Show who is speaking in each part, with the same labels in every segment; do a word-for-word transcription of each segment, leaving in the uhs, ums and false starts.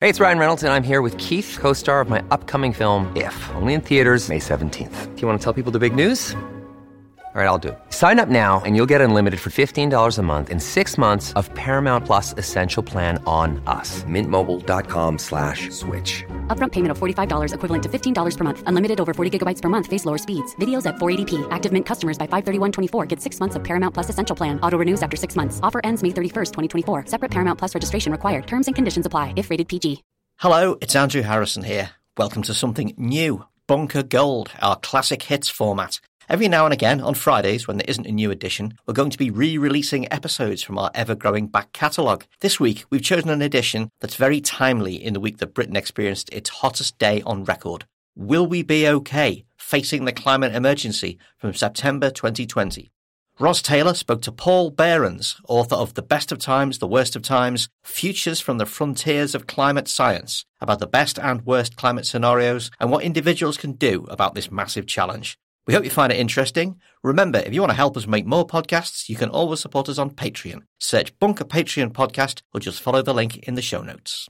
Speaker 1: Hey, it's Ryan Reynolds, and I'm here with Keith, co-star of my upcoming film, If, only in theaters May seventeenth. Do you want to tell people the big news? All right, I'll do it. Sign up now and you'll get unlimited for fifteen dollars a month and six months of Paramount Plus Essential Plan on us. Mint Mobile dot com slash switch.
Speaker 2: Upfront payment of forty-five dollars equivalent to fifteen dollars per month. Unlimited over forty gigabytes per month. Face lower speeds. Videos at four eighty p. Active Mint customers by five thirty-one twenty-four get six months of Paramount Plus Essential Plan. Auto renews after six months. Offer ends May thirty-first, twenty twenty-four. Separate Paramount Plus registration required. Terms and conditions apply if rated P G.
Speaker 3: Hello, it's Andrew Harrison here. Welcome to something new. Bunker Gold, our classic hits format. Every now and again, on Fridays, when there isn't a new edition, we're going to be re-releasing episodes from our ever-growing back catalogue. This week, we've chosen an edition that's very timely in the week that Britain experienced its hottest day on record. Will We Be OK? Facing the Climate Emergency from September twenty twenty. Ros Taylor spoke to Paul Behrens, author of The Best of Times, The Worst of Times, Futures from the Frontiers of Climate Science, about the best and worst climate scenarios and what individuals can do about this massive challenge. We hope you find it interesting. Remember, if you want to help us make more podcasts, you can always support us on Patreon. Search Bunker Patreon Podcast or just follow the link in the show notes.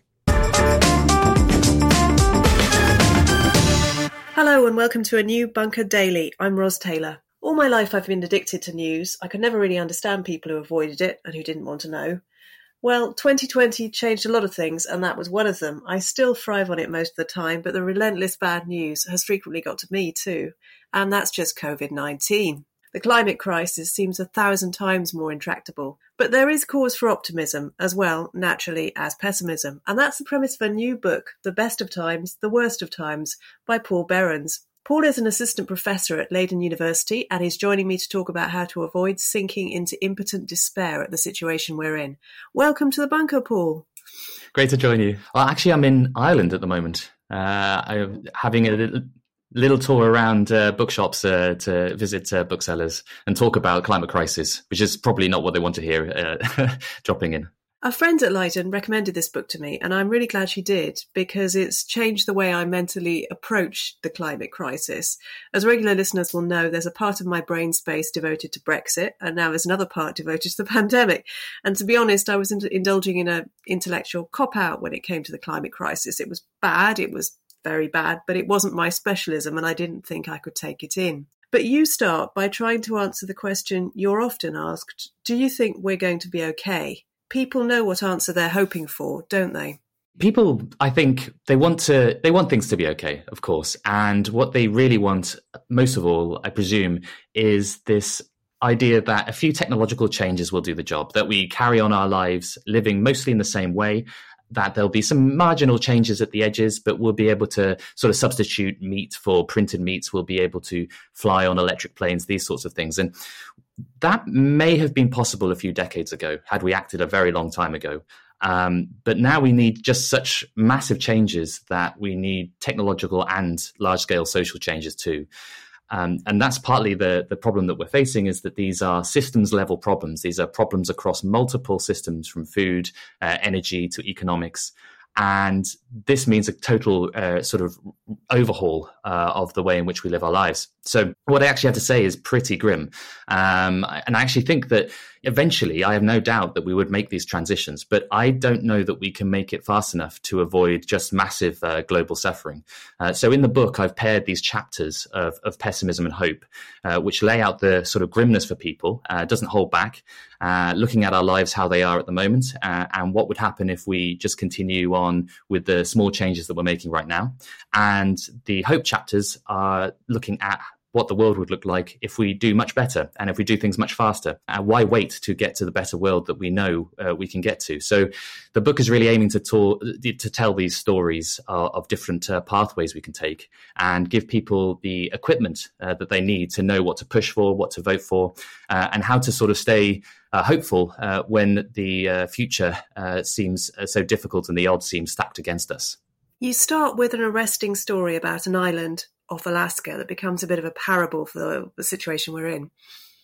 Speaker 4: Hello and welcome to a new Bunker Daily. I'm Ros Taylor. All my life I've been addicted to news. I could never really understand people who avoided it and who didn't want to know. Well, twenty twenty changed a lot of things, and that was one of them. I still thrive on it most of the time, but the relentless bad news has frequently got to me too. And that's just covid nineteen. The climate crisis seems a thousand times more intractable. But there is cause for optimism as well, naturally, as pessimism. And that's the premise of a new book, The Best of Times, The Worst of Times, by Paul Behrens. Paul is an assistant professor at Leiden University, and he's joining me to talk about how to avoid sinking into impotent despair at the situation we're in. Welcome to the bunker, Paul.
Speaker 5: Great to join you. Well, actually, I'm in Ireland at the moment. Uh, I'm having a little, little tour around uh, bookshops uh, to visit uh, booksellers and talk about climate crisis, which is probably not what they want to hear uh, dropping in.
Speaker 4: A friend at Leiden recommended this book to me, and I'm really glad she did, because it's changed the way I mentally approach the climate crisis. As regular listeners will know, there's a part of my brain space devoted to Brexit, and now there's another part devoted to the pandemic. And to be honest, I was indulging in an intellectual cop-out when it came to the climate crisis. It was bad, it was very bad, but it wasn't my specialism, and I didn't think I could take it in. But you start by trying to answer the question you're often asked: do you think we're going to be okay? People know what answer they're hoping for, don't they?
Speaker 5: People, I think, they want to, they want things to be okay, of course. And what they really want, most of all, I presume, is this idea that a few technological changes will do the job, that we carry on our lives living mostly in the same way, that there'll be some marginal changes at the edges, but we'll be able to sort of substitute meat for printed meats. We'll be able to fly on electric planes, these sorts of things. And that may have been possible a few decades ago, had we acted a very long time ago. Um, but now we need just such massive changes that we need technological and large-scale social changes too. Um, and that's partly the, the problem that we're facing, is that these are systems-level problems. These are problems across multiple systems, from food, uh, energy to economics. And this means a total uh, sort of overhaul uh, of the way in which we live our lives. So what I actually have to say is pretty grim. Um, and I actually think that eventually, I have no doubt that we would make these transitions, but I don't know that we can make it fast enough to avoid just massive uh, global suffering. Uh, so in the book, I've paired these chapters of, of pessimism and hope, uh, which lay out the sort of grimness for people, uh, doesn't hold back, uh, looking at our lives, how they are at the moment, uh, and what would happen if we just continue on with the small changes that we're making right now. And the hope chapters are looking at what the world would look like if we do much better and if we do things much faster. Uh, why wait to get to the better world that we know uh, we can get to? So the book is really aiming to, talk, to tell these stories uh, of different uh, pathways we can take and give people the equipment uh, that they need to know what to push for, what to vote for, uh, and how to sort of stay uh, hopeful uh, when the uh, future uh, seems uh, so difficult and the odds seem stacked against us.
Speaker 4: You start with an arresting story about an island off Alaska that becomes a bit of a parable for the, the situation we're in.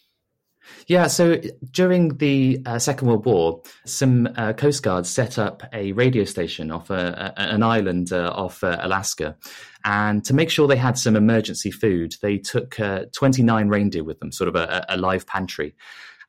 Speaker 5: Yeah, so during the uh, Second World War, some uh, Coast Guards set up a radio station off a, a, an island uh, off uh, Alaska. And to make sure they had some emergency food, they took uh, twenty-nine reindeer with them, sort of a, a live pantry.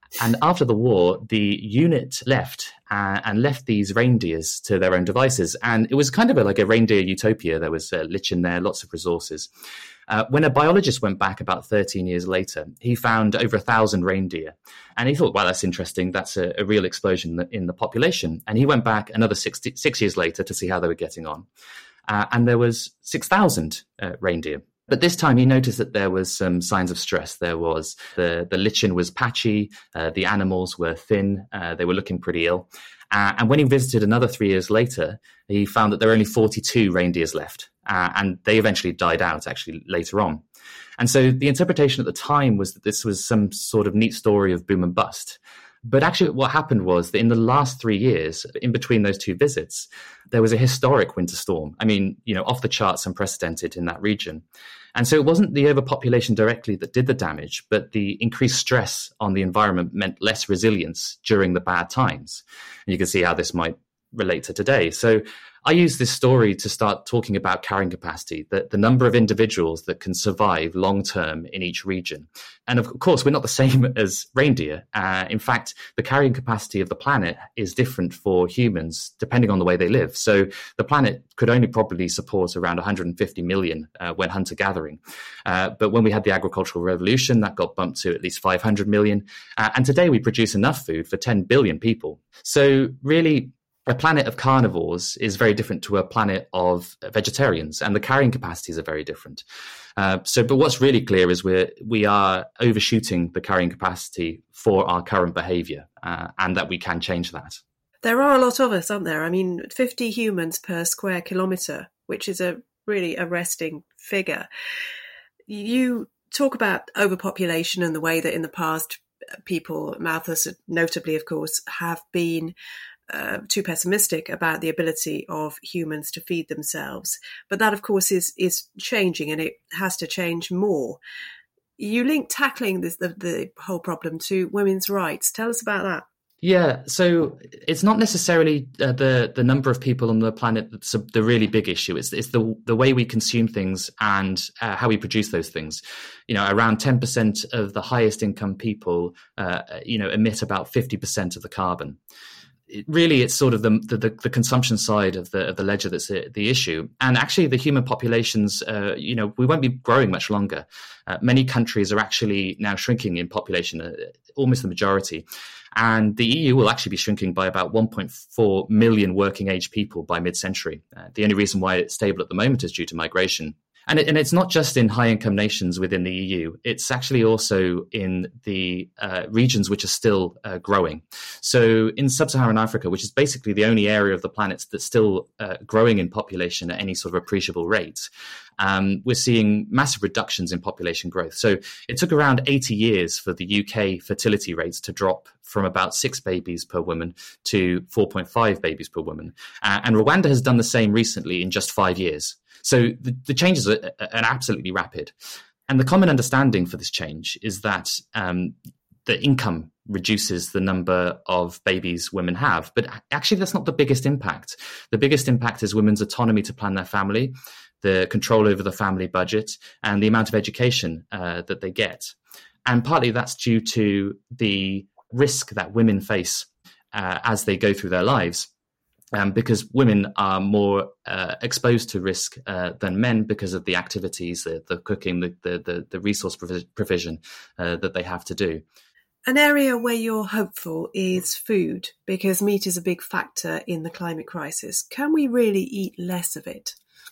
Speaker 5: And after the war, the unit left uh, and left these reindeers to their own devices. And it was kind of a, like a reindeer utopia. There was uh, lichen there, lots of resources. Uh, when a biologist went back about thirteen years later, he found over a thousand reindeer. And he thought, wow, that's interesting. That's a, a real explosion in the, in the population. And he went back another six, six years later to see how they were getting on. Uh, and there was six thousand uh, reindeer. But this time he noticed that there was some signs of stress. There was the, the lichen was patchy, uh, the animals were thin, uh, they were looking pretty ill. Uh, and when he visited another three years later, he found that there were only forty-two reindeers left. Uh, and they eventually died out actually later on. And so the interpretation at the time was that this was some sort of neat story of boom and bust. But actually what happened was that in the last three years, in between those two visits, there was a historic winter storm. I mean, you know, off the charts, unprecedented in that region. And so it wasn't the overpopulation directly that did the damage, but the increased stress on the environment meant less resilience during the bad times. And you can see how this might relate to today. So I use this story to start talking about carrying capacity, the, the number of individuals that can survive long term in each region. And of course, we're not the same as reindeer. Uh, in fact, the carrying capacity of the planet is different for humans depending on the way they live. So the planet could only probably support around one hundred fifty million uh, when hunter-gathering. Uh, but when we had the agricultural revolution, that got bumped to at least five hundred million. Uh, and today we produce enough food for ten billion people. So really, a planet of carnivores is very different to a planet of vegetarians, and the carrying capacities are very different. Uh, so, but what's really clear is we're, we are overshooting the carrying capacity for our current behaviour, uh, and that we can change that.
Speaker 4: There are a lot of us, aren't there? I mean, fifty humans per square kilometre, which is a really arresting figure. You talk about overpopulation and the way that in the past people, Malthus notably, of course, have been Uh, too pessimistic about the ability of humans to feed themselves. But that, of course, is is changing, and it has to change more. You link tackling this, the, the whole problem to women's rights. Tell us about that.
Speaker 5: Yeah, so it's not necessarily uh, the the number of people on the planet that's a, the really big issue. It's, it's the the way we consume things and uh, how we produce those things. You know, around ten percent of the highest income people, uh, you know, emit about fifty percent of the carbon. It really, it's sort of the, the the consumption side of the of the ledger that's the, the issue. And actually, the human populations, uh, you know, we won't be growing much longer. Uh, many countries are actually now shrinking in population, uh, almost the majority. And the E U will actually be shrinking by about one point four million working age people by mid-century. Uh, the only reason why it's stable at the moment is due to migration. And, it, and it's not just in high-income nations within the E U. It's actually also in the uh, regions which are still uh, growing. So in sub-Saharan Africa, which is basically the only area of the planet that's still uh, growing in population at any sort of appreciable rate, um, we're seeing massive reductions in population growth. So it took around eighty years for the U K fertility rates to drop from about six babies per woman to four point five babies per woman. Uh, and Rwanda has done the same recently in just five years. So the, the changes are, are absolutely rapid. And the common understanding for this change is that um, the income reduces the number of babies women have. But actually, that's not the biggest impact. The biggest impact is women's autonomy to plan their family, the control over the family budget, and the amount of education uh, that they get. And partly that's due to the risk that women face uh, as they go through their lives. Um, because women are more uh, exposed to risk uh, than men because of the activities, the, the cooking, the, the, the resource provision uh, that they have to do.
Speaker 4: An area where you're hopeful is food, because meat is a big factor in the climate crisis. Can we really eat less of it?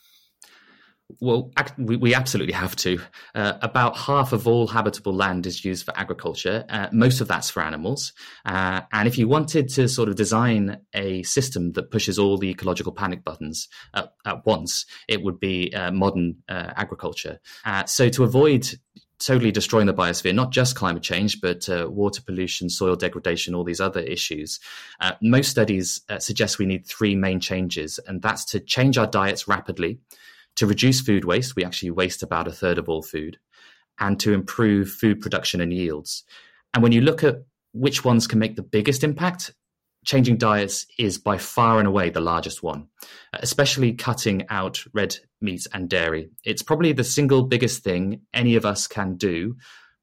Speaker 5: Well, we, we absolutely have to. Uh, about half of all habitable land is used for agriculture. Uh, most of that's for animals. Uh, and if you wanted to sort of design a system that pushes all the ecological panic buttons at, at once, it would be uh, modern uh, agriculture. Uh, so to avoid totally destroying the biosphere, not just climate change, but uh, water pollution, soil degradation, all these other issues, uh, most studies uh, suggest we need three main changes. And that's to change our diets rapidly, to reduce food waste, we actually waste about a third of all food, and to improve food production and yields. And when you look at which ones can make the biggest impact, changing diets is by far and away the largest one, especially cutting out red meat and dairy. It's probably the single biggest thing any of us can do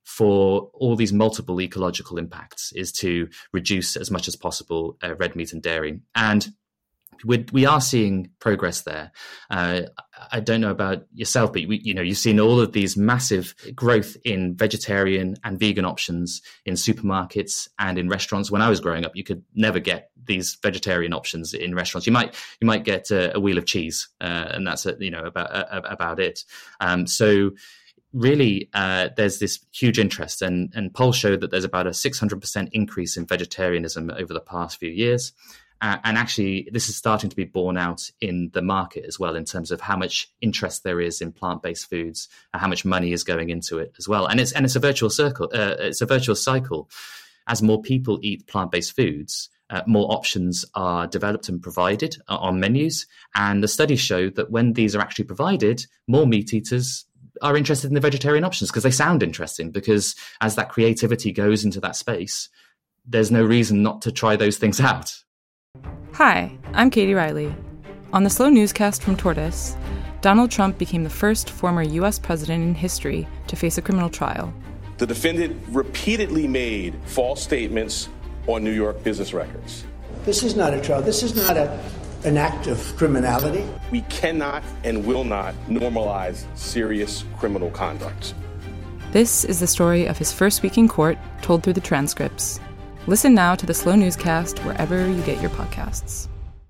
Speaker 5: for all these multiple ecological impacts is to reduce as much as possible uh, red meat and dairy. And we we are seeing progress there. Uh, I don't know about yourself, but we, you know, you've seen all of these massive growth in vegetarian and vegan options in supermarkets and in restaurants. When I was growing up, you could never get these vegetarian options in restaurants. You might you might get a, a wheel of cheese, uh, and that's a, you know about uh, about it. Um, so. Really, uh, there's this huge interest, and, and polls show that there's about a six hundred percent increase in vegetarianism over the past few years. Uh, and actually, this is starting to be borne out in the market as well, in terms of how much interest there is in plant-based foods and how much money is going into it as well. And it's and it's a virtual circle. Uh, it's a virtuous cycle. As more people eat plant-based foods, uh, more options are developed and provided on menus. And the studies show that when these are actually provided, more meat eaters are interested in the vegetarian options because they sound interesting, because as that creativity goes into that space, there's no reason not to try those things out.
Speaker 6: Hi, I'm Katie Riley. On the Slow Newscast from Tortoise, Donald Trump became the first former U S president in history to face a criminal trial.
Speaker 7: The defendant repeatedly made false statements on New York business records.
Speaker 8: This is not a trial. This is not a an act of criminality.
Speaker 7: We cannot and will not normalize serious criminal conduct.
Speaker 6: This is the story of his first week in court, told through the transcripts. Listen now to the Slow Newscast wherever you get your podcasts.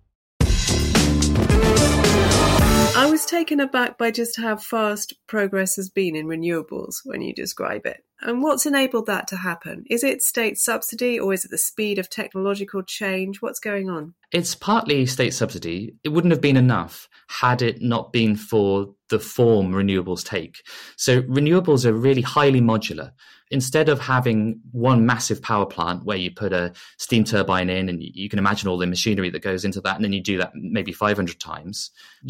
Speaker 4: I was taken aback by just how fast progress has been in renewables when you describe it. And what's enabled that to happen? Is it state subsidy, or is it the speed of technological change? What's going on?
Speaker 5: It's partly state subsidy. It wouldn't have been enough had it not been for the form renewables take. So renewables are really highly modular. Instead of having one massive power plant where you put a steam turbine in and you can imagine all the machinery that goes into that, and then you do that maybe five hundred times,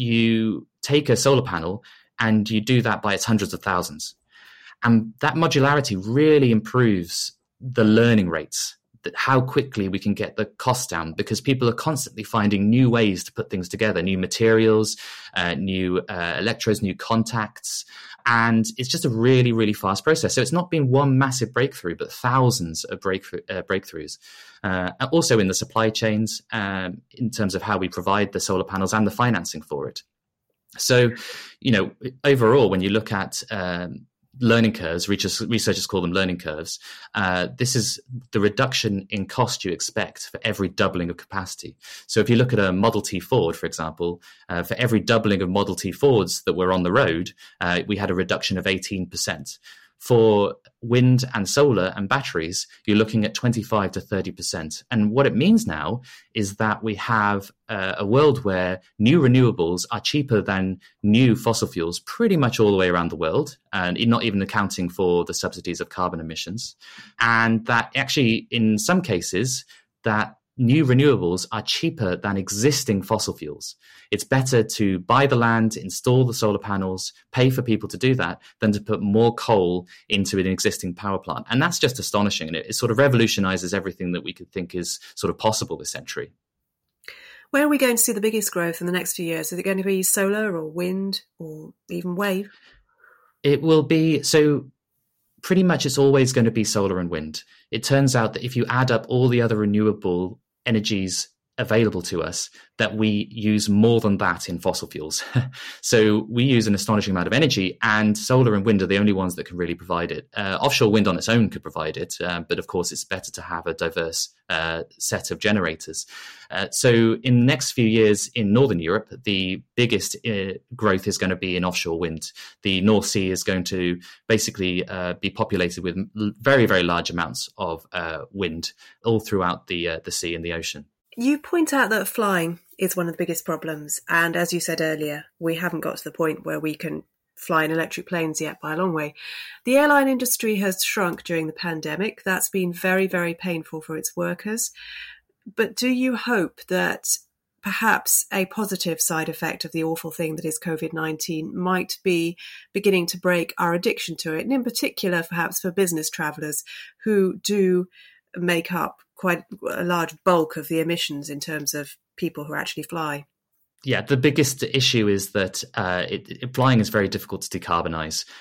Speaker 5: you take a solar panel and you do that by its hundreds of thousands. And that modularity really improves the learning rates, that how quickly we can get the cost down, because people are constantly finding new ways to put things together, new materials, uh, new uh, electrodes, new contacts. And it's just a really, really fast process. So it's not been one massive breakthrough, but thousands of breakthrough, uh, breakthroughs. Uh, also in the supply chains, um, in terms of how we provide the solar panels and the financing for it. So, you know, overall, when you look at um, learning curves, researchers call them learning curves, uh, this is the reduction in cost you expect for every doubling of capacity. So if you look at a Model T Ford, for example, uh, for every doubling of Model T Fords that were on the road, uh, we had a reduction of eighteen percent. For wind and solar and batteries, you're looking at twenty-five to thirty percent. And what it means now is that we have uh, a world where new renewables are cheaper than new fossil fuels pretty much all the way around the world, and not even accounting for the subsidies of carbon emissions. And that actually, in some cases, that new renewables are cheaper than existing fossil fuels. It's better to buy the land, install the solar panels, pay for people to do that, than to put more coal into an existing power plant. And that's just astonishing. And it, it sort of revolutionizes everything that we could think is sort of possible this century.
Speaker 4: Where are we going to see the biggest growth in the next few years? Is it going to be solar or wind or even wave?
Speaker 5: It will be, so pretty much it's always going to be solar and wind. It turns out that if you add up all the other renewable energies available to us, that we use more than that in fossil fuels. So we use an astonishing amount of energy, and solar and wind are the only ones that can really provide it. Uh, offshore wind on its own could provide it, uh, but of course it's better to have a diverse uh, set of generators. Uh, so in the next few years in Northern Europe, the biggest uh, growth is going to be in offshore wind. The North Sea is going to basically uh, be populated with very, very large amounts of uh, wind all throughout the uh, the sea and the ocean.
Speaker 4: You point out that flying is one of the biggest problems. And as you said earlier, we haven't got to the point where we can fly in electric planes yet by a long way. The airline industry has shrunk during the pandemic. That's been very, very painful for its workers. But do you hope that perhaps a positive side effect of the awful thing that is covid nineteen might be beginning to break our addiction to it? And in particular, perhaps for business travellers who do make up quite a large bulk of the emissions in terms of people who actually fly.
Speaker 5: Yeah, the biggest issue is that uh, it, it, flying is very difficult to decarbonize.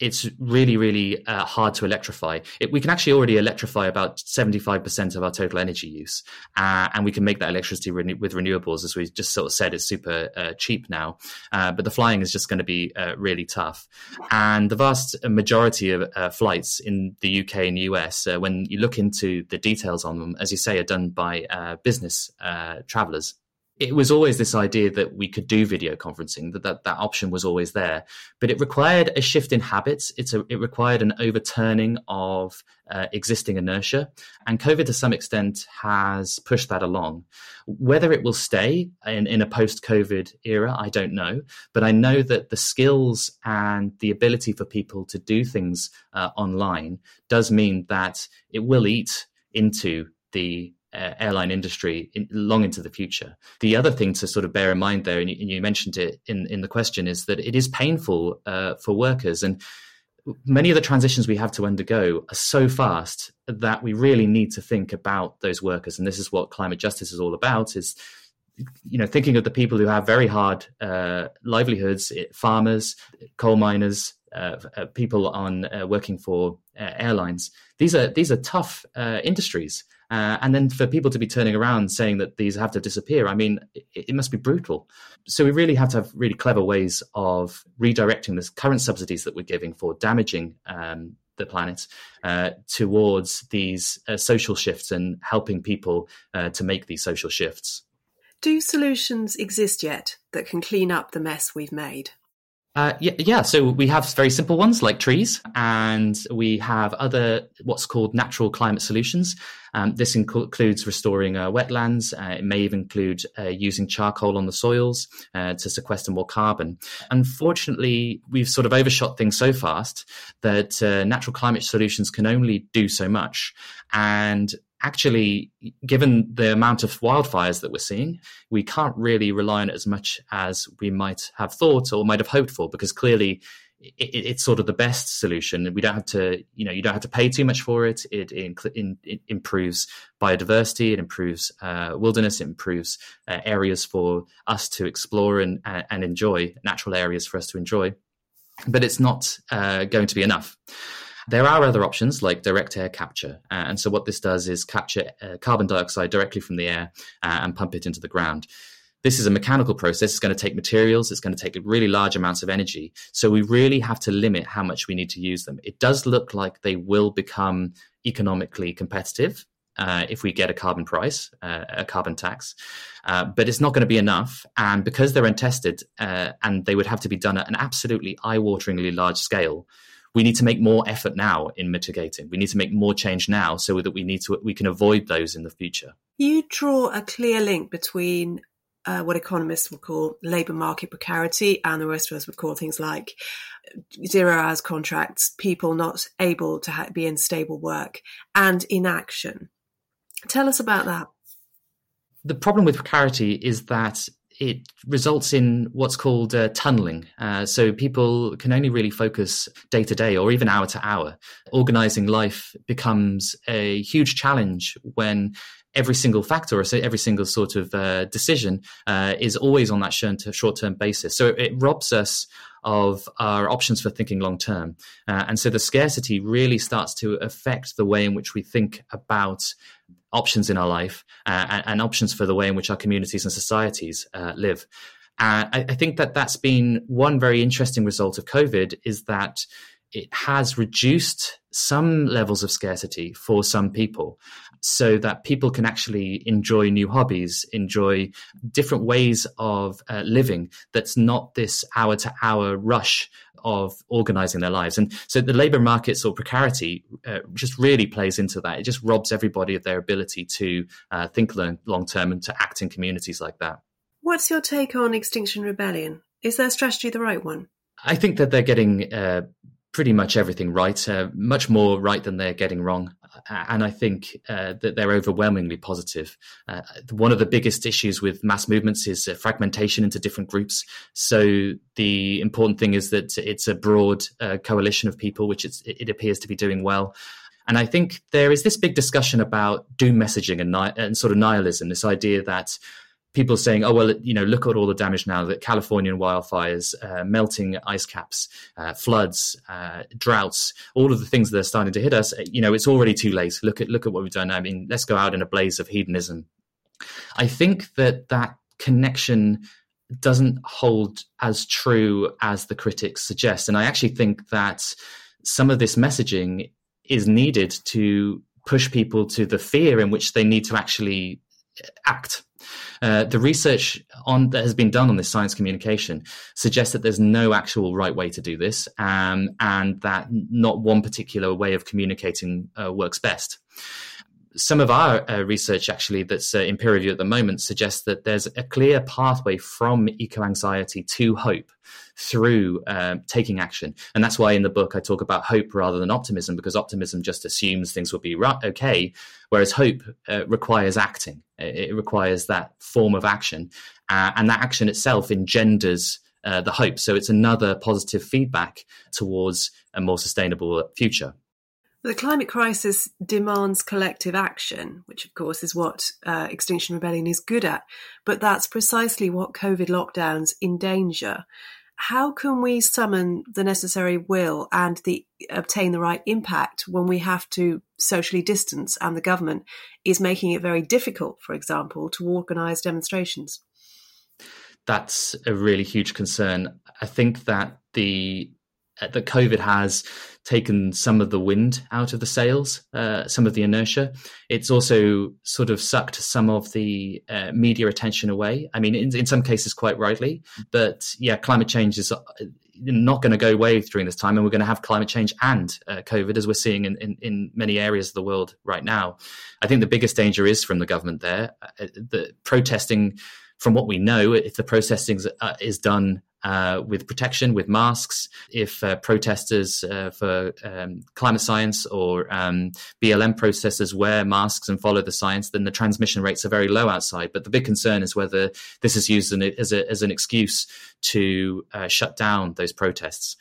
Speaker 5: it's really, really uh, hard to electrify. It, we can actually already electrify about seventy-five percent of our total energy use. Uh, and we can make that electricity renew- with renewables, as we just sort of said, it's super uh, cheap now. Uh, but the flying is just going to be uh, really tough. And the vast majority of uh, flights in the U K and U S, uh, when you look into the details on them, as you say, are done by uh, business uh, travelers. It was always this idea that we could do video conferencing, that that, that option was always there, but it required a shift in habits. It's a, it required an overturning of uh, existing inertia, and COVID to some extent has pushed that along. Whether it will stay in, in a post-COVID era, I don't know, but I know that the skills and the ability for people to do things uh, online does mean that it will eat into the Uh, airline industry in, long into the future. The other thing to sort of bear in mind there, and you, and you mentioned it in, in the question, is that it is painful uh, for workers. And many of the transitions we have to undergo are so fast that we really need to think about those workers. And this is what climate justice is all about, is, you know, thinking of the people who have very hard uh, livelihoods, farmers, coal miners, uh, uh, people on uh, working for uh, airlines. These are, these are tough uh, industries. Uh, and then for people to be turning around saying that these have to disappear, I mean, it, it must be brutal. So we really have to have really clever ways of redirecting the current subsidies that we're giving for damaging um, the planet uh, towards these uh, social shifts and helping people uh, to make these social shifts.
Speaker 4: Do solutions exist yet that can clean up the mess we've made?
Speaker 5: Uh, yeah, yeah, so we have very simple ones like trees, and we have other what's called natural climate solutions. Um, this inc- includes restoring uh, wetlands. Uh, it may even include uh, using charcoal on the soils uh, to sequester more carbon. Unfortunately, we've sort of overshot things so fast that uh, natural climate solutions can only do so much. And actually, given the amount of wildfires that we're seeing, we can't really rely on it as much as we might have thought or might have hoped for, because clearly it, it's sort of the best solution. We don't have to, you know, you don't have to pay too much for it. It, it, it improves biodiversity, it improves uh, wilderness, it improves uh, areas for us to explore and, and enjoy, natural areas for us to enjoy. But it's not uh, going to be enough. There are other options like direct air capture. Uh, and so what this does is capture uh, carbon dioxide directly from the air uh, and pump it into the ground. This is a mechanical process. It's going to take materials. It's going to take really large amounts of energy. So we really have to limit how much we need to use them. It does look like they will become economically competitive uh, if we get a carbon price, uh, a carbon tax. Uh, but it's not going to be enough. And because they're untested uh, and they would have to be done at an absolutely eye-wateringly large scale, we need to make more effort now in mitigating. We need to make more change now so that we need to we can avoid those in the future.
Speaker 4: You draw a clear link between uh, what economists would call labour market precarity and the rest of us would call things like zero hours contracts, people not able to ha- be in stable work, and inaction. Tell us about that.
Speaker 5: The problem with precarity is that it results in what's called uh, tunneling. Uh, so people can only really focus day to day or even hour to hour. Organizing life becomes a huge challenge when every single factor or every single sort of uh, decision uh, is always on that short-term basis. So it robs us of our options for thinking long-term. Uh, and so the scarcity really starts to affect the way in which we think about options in our life uh, and, and options for the way in which our communities and societies uh, live. Uh, I, I think that that's been one very interesting result of COVID, is that it has reduced some levels of scarcity for some people so that people can actually enjoy new hobbies, enjoy different ways of uh, living that's not this hour to hour rush of organizing their lives. And so the labor markets or precarity uh, just really plays into that. It just robs everybody of their ability to uh, think long, long term and to act in communities like that.
Speaker 4: What's your take on Extinction Rebellion? Is their strategy the right one?
Speaker 5: I think that they're getting uh, pretty much everything right, uh, much more right than they're getting wrong. And I think uh, that they're overwhelmingly positive. Uh, one of the biggest issues with mass movements is uh, fragmentation into different groups. So the important thing is that it's a broad uh, coalition of people, which it's, it appears to be doing well. And I think there is this big discussion about doom messaging and, ni- and sort of nihilism, this idea that people saying, oh, well, you know, look at all the damage now, that Californian wildfires, uh, melting ice caps, uh, floods, uh, droughts, all of the things that are starting to hit us, you know, it's already too late. Look at, look at what we've done. I mean, let's go out in a blaze of hedonism. I think that that connection doesn't hold as true as the critics suggest. And I actually think that some of this messaging is needed to push people to the fear in which they need to actually act. Uh, the research on that has been done on this science communication suggests that there's no actual right way to do this, um, and that not one particular way of communicating uh, works best. Some of our uh, research, actually, that's uh, in peer review at the moment, suggests that there's a clear pathway from eco-anxiety to hope through uh, taking action. And that's why in the book I talk about hope rather than optimism, because optimism just assumes things will be right, okay, whereas hope uh, requires acting. It requires that form of action. Uh, and that action itself engenders uh, the hope. So it's another positive feedback towards a more sustainable future.
Speaker 4: The climate crisis demands collective action, which of course is what uh, Extinction Rebellion is good at, but that's precisely what COVID lockdowns endanger. How can we summon the necessary will and the obtain the right impact when we have to socially distance and the government is making it very difficult, for example, to organise demonstrations?
Speaker 5: That's a really huge concern. I think that the that COVID has taken some of the wind out of the sails, uh, some of the inertia. It's also sort of sucked some of the uh, media attention away. I mean, in, in some cases quite rightly, but yeah, climate change is not going to go away during this time, and we're going to have climate change and uh, COVID, as we're seeing in, in, in many areas of the world right now. I think the biggest danger is from the government there. Uh, the protesting, from what we know, if the protesting uh, is done Uh, with protection, with masks, if uh, protesters uh, for um, climate science or um, B L M protesters wear masks and follow the science, then the transmission rates are very low outside. But the big concern is whether this is used an, as, a, as an excuse to uh, shut down those protests.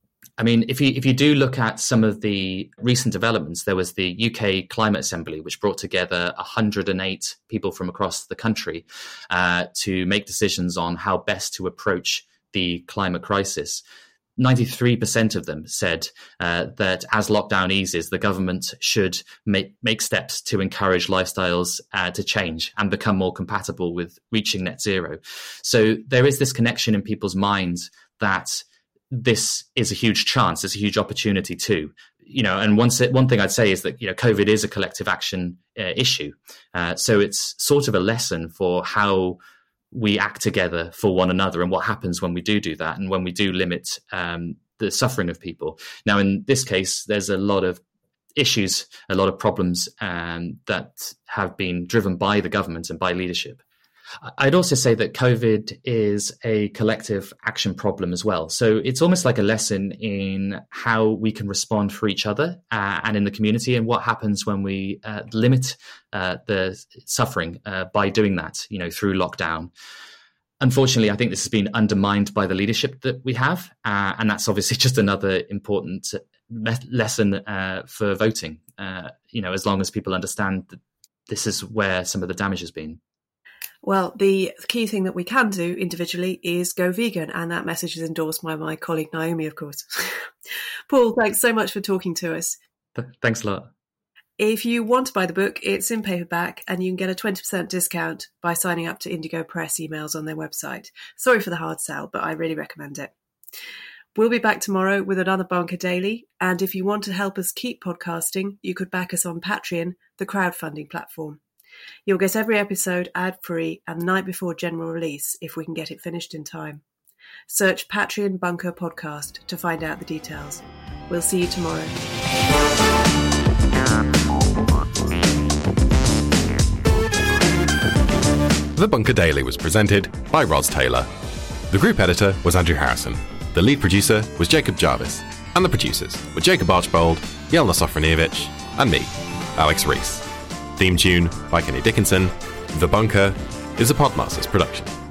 Speaker 5: I mean, if you if you do look at some of the recent developments, there was the U K Climate Assembly, which brought together one hundred eight people from across the country uh, to make decisions on how best to approach the climate crisis. ninety-three percent of them said uh, that as lockdown eases, the government should make, make steps to encourage lifestyles uh, to change and become more compatible with reaching net zero. So there is this connection in people's minds that this is a huge chance, it's a huge opportunity too. You know, and one, one thing I'd say is that, you know, COVID is a collective action uh, issue. Uh, so it's sort of a lesson for how we act together for one another and what happens when we do do that and when we do limit um, the suffering of people. Now, in this case, there's a lot of issues, a lot of problems um, that have been driven by the government and by leadership. I'd also say that COVID is a collective action problem as well. So it's almost like a lesson in how we can respond for each other uh, and in the community, and what happens when we uh, limit uh, the suffering uh, by doing that, you know, through lockdown. Unfortunately, I think this has been undermined by the leadership that we have. Uh, and that's obviously just another important le- lesson uh, for voting, uh, you know, as long as people understand that this is where some of the damage has been.
Speaker 4: Well, the key thing that we can do individually is go vegan, and that message is endorsed by my colleague Naomi, of course. Paul, thanks so much for talking to us.
Speaker 5: Thanks a lot.
Speaker 4: If you want to buy the book, it's in paperback, and you can get a twenty percent discount by signing up to Indigo Press emails on their website. Sorry for the hard sell, but I really recommend it. We'll be back tomorrow with another Bunker Daily, and if you want to help us keep podcasting, you could back us on Patreon, the crowdfunding platform. You'll get every episode ad-free and the night before general release if we can get it finished in time. Search Patreon Bunker Podcast to find out the details. We'll see you tomorrow.
Speaker 9: The Bunker Daily was presented by Ros Taylor. The group editor was Andrew Harrison. The lead producer was Jacob Jarvis. And the producers were Jacob Archbold, Yelena Sofronievich, and me, Alex Rees. Theme tune by Kenny Dickinson. The Bunker is a Podmasters production.